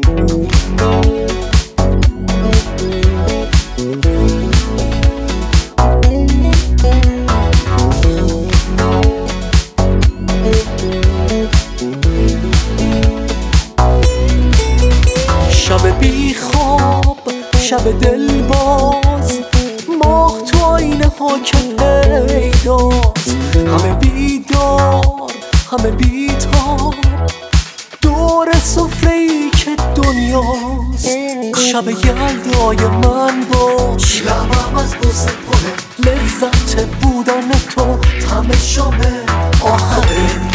شب بی خواب، شب دلباز، ماه تو آینه ها که پیداست. همه بیدار، همه بیتاب، دور سفره‌ای که دنیاست. شب یلدای من باش، لبم از بوسه پره، لذت بودن تو همه شام آخره.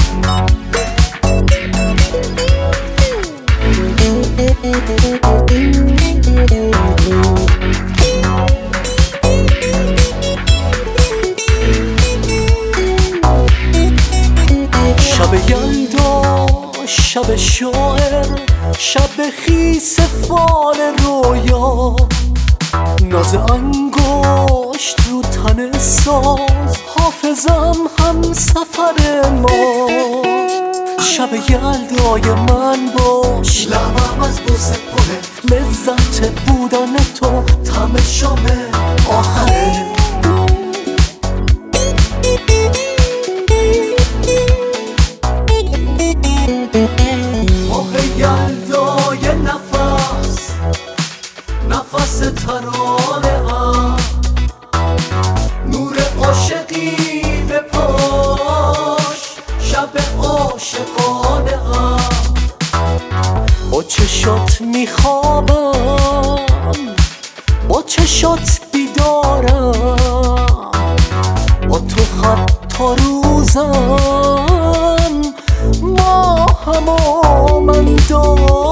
شب یلدا، شب شاعر، شب خیس فال رویا، ناز انگشت رو تن ساز، حافظم هم سفر ما. شب یلدای من باش، لبم از بوسه پره، لذت بودن تو همه شام آخره. ماه یلدای نفس، نفس ترانه ها، نور عاشقی به پاش، شب عاشقانه ها. با چشات میخوابم، با چشات بیدارم، با تو خط تا روزم، ماهم و من دارم.